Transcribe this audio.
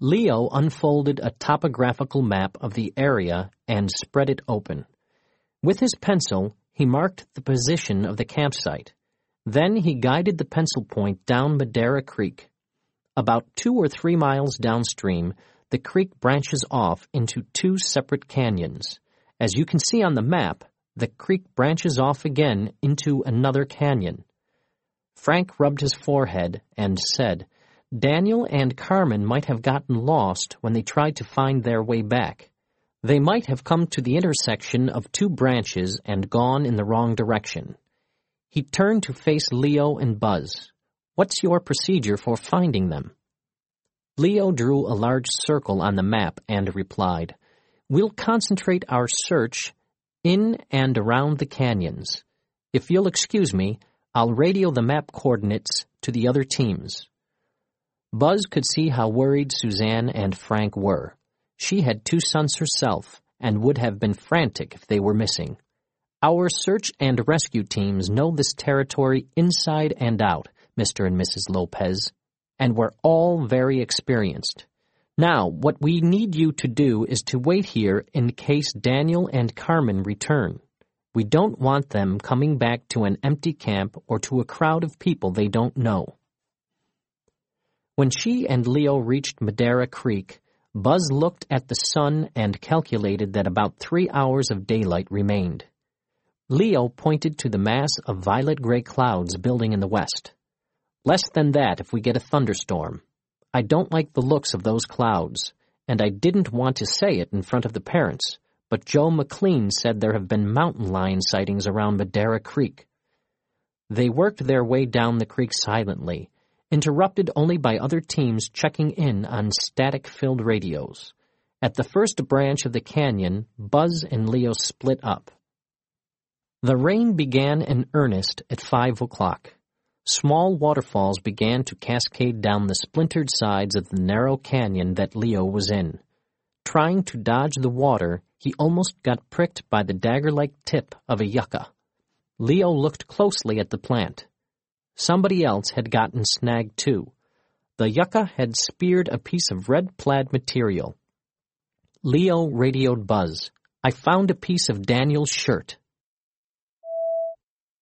Leo unfolded a topographical map of the area and spread it open. With his pencil, he marked the position of the campsite. Then he guided the pencil point down Madera Creek. About 2 or 3 miles downstream, the creek branches off into 2 separate canyons. As you can see on the map, the creek branches off again into another canyon. Frank rubbed his forehead and said, Daniel and Carmen might have gotten lost when they tried to find their way back. They might have come to the intersection of 2 branches and gone in the wrong direction. He turned to face Leo and Buzz. What's your procedure for finding them? Leo drew a large circle on the map and replied, We'll concentrate our search in and around the canyons. If you'll excuse me, I'll radio the map coordinates to the other teams. Buzz could see how worried Suzanne and Frank were. She had 2 sons herself and would have been frantic if they were missing. Our search and rescue teams know this territory inside and out, Mr. and Mrs. Lopez, and we're all very experienced. Now, what we need you to do is to wait here in case Daniel and Carmen return. We don't want them coming back to an empty camp or to a crowd of people they don't know. When she and Leo reached Madera Creek, Buzz looked at the sun and calculated that about 3 hours of daylight remained. Leo pointed to the mass of violet-gray clouds building in the west. Less than that if we get a thunderstorm. I don't like the looks of those clouds, and I didn't want to say it in front of the parents, but Joe McLean said there have been mountain lion sightings around Madera Creek. They worked their way down the creek silently, interrupted only by other teams checking in on static-filled radios. At the first branch of the canyon, Buzz and Leo split up. The rain began in earnest at 5 o'clock. Small waterfalls began to cascade down the splintered sides of the narrow canyon that Leo was in. Trying to dodge the water, he almost got pricked by the dagger-like tip of a yucca. Leo looked closely at the plant. Somebody else had gotten snagged too. The yucca had speared a piece of red plaid material. Leo radioed Buzz. I found a piece of Daniel's shirt.